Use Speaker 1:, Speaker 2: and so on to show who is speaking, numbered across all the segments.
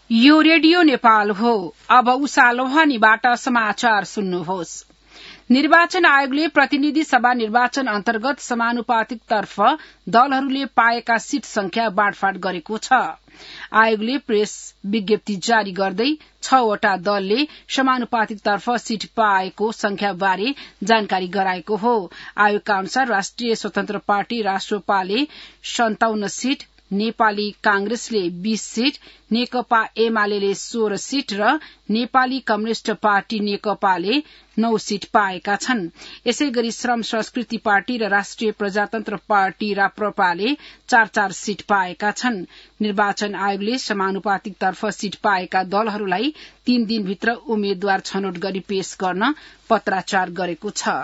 Speaker 1: यो रेडियो नेपाल हो। अब उषा लोहानीबाट समाचार सुन्नुहोस्। निर्वाचन आयोगले प्रतिनिधि सभा निर्वाचन अन्तर्गत समानुपातिक तर्फ दलहरूले पाएका सीट संख्या बाँडफाँड गरेको छ। आयोगले प्रेस विज्ञप्ति जारी गर्दै 6वटा दलले समानुपातिक तर्फ सीट पाएको संख्याबारे जानकारी गराएको हो। आयोगका अनुसार राष्ट्रिय स्वतन्त्र पार्टी राष्ट्रपाले 57 सीट, नेपाली कांग्रेसले 20 सीट, नेकपा एमाले 16 सीट र नेपाली कम्युनिष्ट पार्टी नेकपाले 9 सीट पाएका छन्। यसैगरी श्रम संस्कृति पार्टी र राष्ट्रिय प्रजातन्त्र पार्टी राप्रपाले 4-4 सीट पाएका छन्। निर्वाचन आयोगले समानुपातिक तर्फ सीट पाएका दलहरूलाई 3 दिनभित्र उम्मेद्वार छनौट गरी पेश गर्न पत्राचार गरेको छ।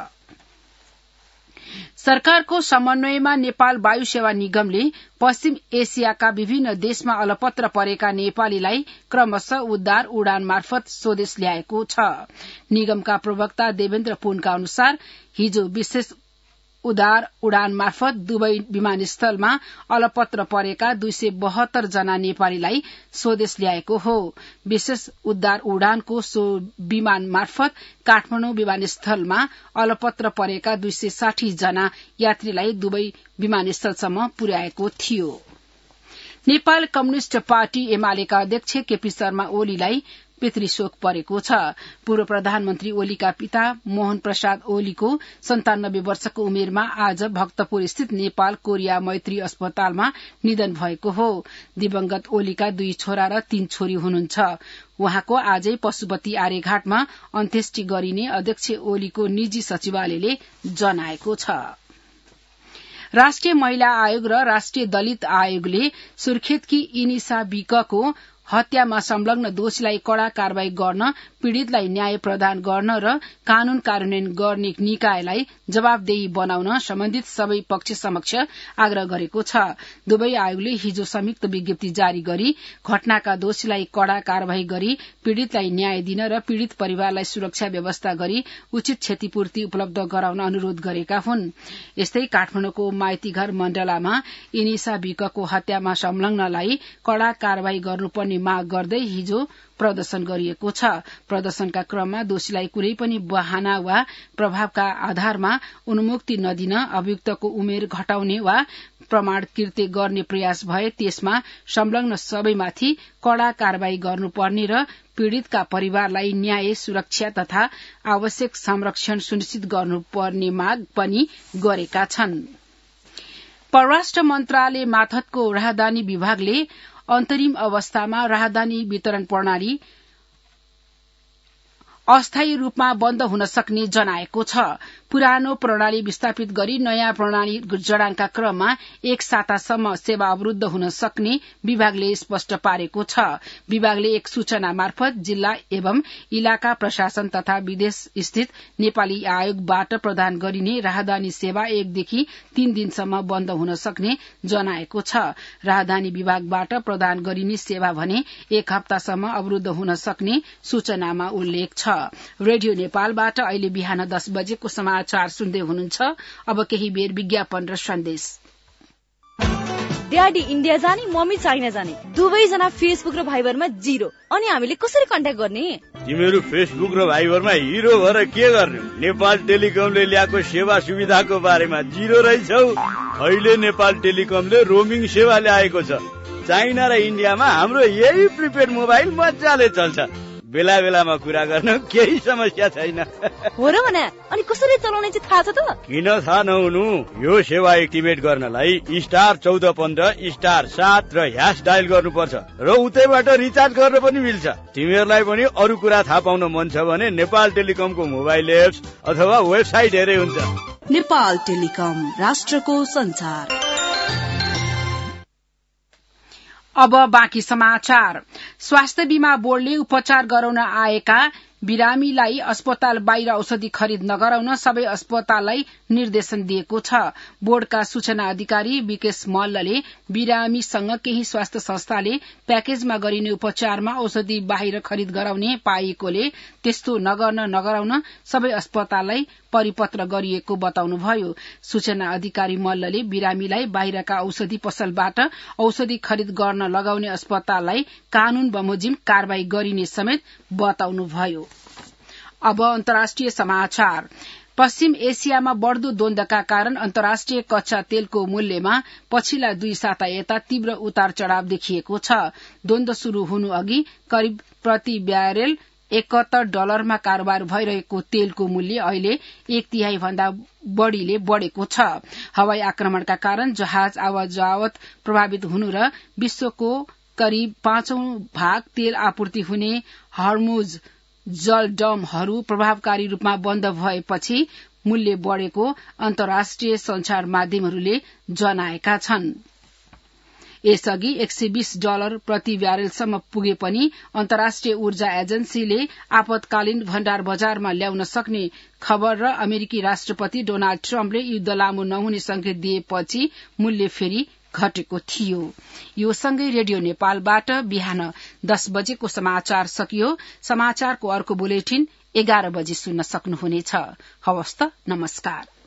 Speaker 1: सरकारको समन्वयमा नेपाल वायु सेवा निगमले पश्चिम एसियाका विभिन्न देशमा अलपत्र परेका नेपालीलाई क्रमशः उद्धार उडान मार्फत स्वदेश ल्याएको छ। निगमका प्रवक्ता देवेन्द्र पुनका अनुसार हिजो विशेष उद्धार उडान मार्फत दुबई विमानस्थलमा अलपत्र परेका 272 जना नेपालीलाई स्वदेश ल्याएको हो। विशेष उद्धार उडानको सो विमान मार्फत काठमाडौँ विमानस्थलमा अलपत्र परेका 260 जना यात्रीलाई दुबई विमानस्थलसम्म पुर्याएको थियो। नेपाल कम्युनिष्ट पार्टी एमालेका अध्यक्ष केपी शर्मा ओलीलाई पितृशोक परेको छ। पूर्व प्रधानमन्त्री ओलीका पिता मोहन प्रसाद ओलीको 97 वर्षको उमेरमा आज भक्तपुर स्थित नेपाल कोरिया मैत्री अस्पतालमा निधन भएको हो। दिवंगत ओलीका 2 छोरा र 3 छोरी हुनुहुन्छ। उहाँको आजै पशुपति आर्यघाटमा अन्त्येष्टि गरिने अध्यक्ष ओलीको निजी सचिवालयले जनाएको छ। राष्ट्रिय महिला आयोग र राष्ट्रिय दलित आयोगले सुर्खेतकी इनिसा विकको हत्यामा संलग्न दोषीलाई कड़ा कारवाही गर्न, पीड़ितलाई न्याय प्रदान गर्न र कानून कार्यान्वयन गर्ने निकायलाई जवाबदेही बनाउन सम्बन्धित सबै पक्ष समक्ष आग्रह गरेको छ। दुवै आयोगले हिजो संयुक्त विज्ञप्ति जारी गरी घटनाका दोषीलाई कड़ा कारवाही गरी पीड़ितलाई न्याय दिन र पीड़ित परिवारलाई सुरक्षा व्यवस्था गरी उचित क्षतिपूर्ति उपलब्ध गराउन अनुरोध गरेका हुन्। यस्तै काठमाडौँको माइतीघर मण्डलामा इनिसा विकको हत्यामा संलग्नलाई कड़ा कारवाही गर्नुपर्ने माग गर्दै हिजो प्रदर्शन गरिएको छ। प्रदर्शनका क्रममा दोषीलाई कुनै पनि बहाना वा प्रभावका आधारमा उन्मुक्ति नदिन, अभियुक्तको उमेर घटाउने वा प्रमाण कृत्य गर्ने प्रयास भए त्यसमा संलग्न सबैमाथि कड़ा कारवाही गर्नुपर्ने र पीड़ितका परिवारलाई न्याय, सुरक्षा तथा आवश्यक संरक्षण सुनिश्चित गर्नुपर्ने माग पनि गरेका छन्। परराष्ट्र मन्त्रालय मार्फतको राहदानी विभागले अन्तरिम अवस्थामा राहदानी वितरण प्रणाली अस्थायी रूपमा बन्द हुन सक्ने जनाएको छ। पुरानो प्रणाली विस्थापित गरी नयाँ प्रणाली जडानका क्रममा 1 सातासम्म सेवा अवरूद्ध हुन सक्ने विभागले स्पष्ट पारेको छ। विभागले एक सूचना मार्फत जिल्ला एवं इलाका प्रशासन तथा विदेश स्थित नेपाली आयोगबाट प्रदान गरिने राहदानी सेवा 1 देखि 3 दिनसम्म बन्द हुन सक्ने जनाएको छ। राहदानी विभागबाट प्रदान गरिने सेवा भने 1 हप्तासम्म अवरूद्ध हुन सक्ने सूचनामा उल्लेख छ। रेडियो नेपालबाट अहिले बिहान 10 बजेको समाचार सुन्दै हुनुहुन्छ। अब केही बेर विज्ञापन र सन्देश।
Speaker 2: ड्याडी इन्डिया जाने, मम्मी चाइना जाने, दुवैजना फेसबुक र भाइबरमा 0। अनि हामीले कसरी कन्ट्याक्ट गर्ने?
Speaker 3: तिमीहरू फेसबुक र भाइबरमा हिरो भएर के गर्ने? नेपाल टेलिकमले ल्याएको सेवा सुविधाको बारेमा 0 रहेछौ। अहिले नेपाल टेलिकमले रोमिङ सेवा ल्याएको छ। चाइना र इन्डियामा हाम्रो यही प्रिपेड मोबाइल मजाले चल्छ। बेला बेलामा कुरा गर्न केही समस्या छैन।
Speaker 2: हो र भने अनि कसरी चलाउने चाहिँ थाहा छ त?
Speaker 3: किन थाहा नहुनु? यो सेवा एक्टिभेट गर्नलाई *1415 *7 र # डायल गर्नुपर्छ र उतैबाट रिचार्ज गर्न पनि मिल्छ। तिमीहरूलाई पनि अरू कुरा थाहा पाउन मन छ भने नेपाल टेलिकमको मोबाइल एप्स अथवा वेबसाइट हेरे हुन्छ।
Speaker 4: नेपाल टेलिकम, राष्ट्रको संचार।
Speaker 1: अब बाँकी समाचार। स्वास्थ्य बीमा बोर्डले उपचार गराउन आएका बिरामीलाई अस्पताल बाहिर औषधि खरिद नगराउन सबै अस्पताललाई निर्देशन दिएको छ। बोर्डका सूचना अधिकारी विकेश मल्लले बिरामीसँग केही स्वास्थ्य संस्थाले प्याकेजमा गरिने उपचारमा औषधि बाहिर खरिद गराउने पाइएकोले त्यस्तो नगराउन सबै अस्पताललाई परिपत्र गरिएको बताउनुभयो। सूचना अधिकारी मल्लले बिरामीलाई बाहिरका औषधि पसलबाट औषधि खरिद गर्न लगाउने अस्पताललाई कानून बमोजिम कारवाही गरिने समेत बताउनुभयो। अब अन्तर्राष्ट्रिय समाचार। पश्चिम एसियामा बढ़दो द्वन्द्वका कारण अन्तर्राष्ट्रिय कच्चा तेलको मूल्यमा पछिल्ला 2 साता यता तीव्र उतार चढ़ाव देखिएको छ। द्वन्द्व शुरू हुनु अघि करिब प्रति ब्यारेल $71 कारोबार भइरहेको तेलको मूल्य अहिले 1/3 भन्दा बढ़ीले बढ़ेको छ। हवाई आक्रमणका कारण जहाज आवाजावत प्रभावित हुनु र विश्वको करिब 5औं भाग तेल आपूर्ति हुने हर्मुज जलडमहरू प्रभावकारी रूपमा बन्द भएपछि मूल्य बढ़ेको अन्तर्राष्ट्रिय संचार माध्यमहरूले जनाएका छन्। यसअघि $120 प्रति ब्यारेलसम्म पुगे पनि अन्तर्राष्ट्रिय ऊर्जा एजेन्सीले आपतकालीन भण्डार बजारमा ल्याउन सक्ने खबर र अमेरिकी राष्ट्रपति डोनाल्ड ट्रम्पले युद्ध लामो नहुने संकेत दिएपछि मूल्य फेरि घटेको थियो। यो सँगै रेडियो नेपालबाट बिहान 10 बजेको समाचार सकियो। समाचारको अर्को बुलेटिन 11 बजे सुन्न सक्नुहुनेछ। हवस् त, नमस्कार।